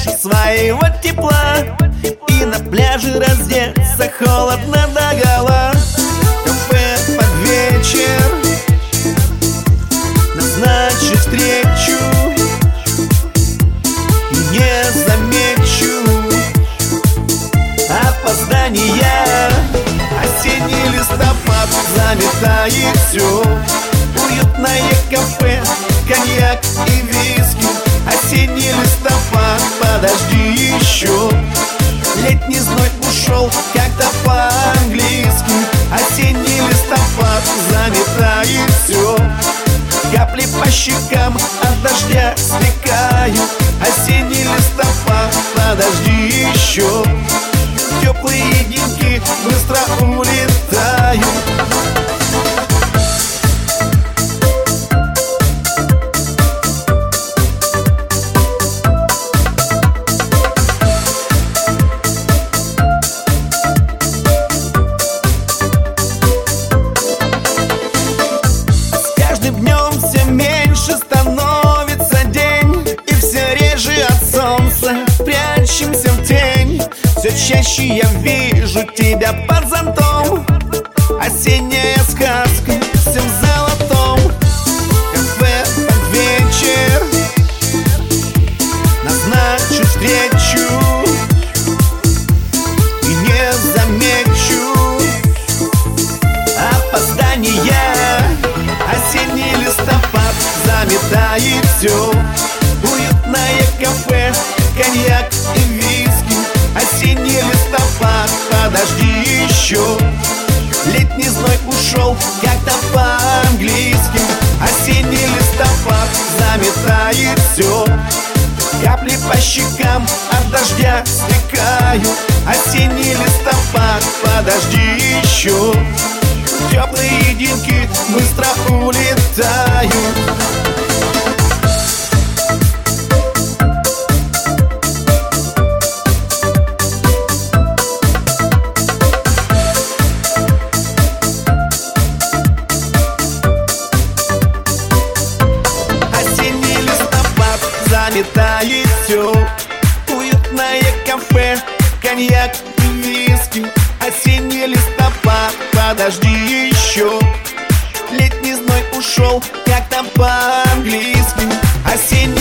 больше своего тепла, и на пляже раздеться холодно догола. Кафе под вечер, назначу встречу и не замечу опоздания. Осенний листопад заметает все. Уютное кафе, коньяк и виски. Осенний листопад, подожди еще. Летний зной ушел как-то по-английски. Осенний листопад заметает все. Капли по щекам от дождя стекают. Осенний листопад, подожди еще. Теплые деньки быстро улетают. Днем все меньше становится день, и все реже от солнца прячемся в тень. Все чаще я вижу тебя под зонтом. Осенняя сказка, все в золотом. Кафе под вечер, назначу встречу и не замечу опоздания. Осенний листопад заметает все. Уютное кафе, коньяк и виски. Осенний листопад, подожди еще. Летний зной ушел как-то по-английски. Осенний листопад заметает все. Капли по щекам от дождя стекают. Осенний листопад, подожди еще. Теплые деньки быстро улетают. Осенний листопад заметает все. Уютное кафе, коньяк и виски. Осенний листопад, подожди еще. Летний зной ушел как-то по-английски. Осенний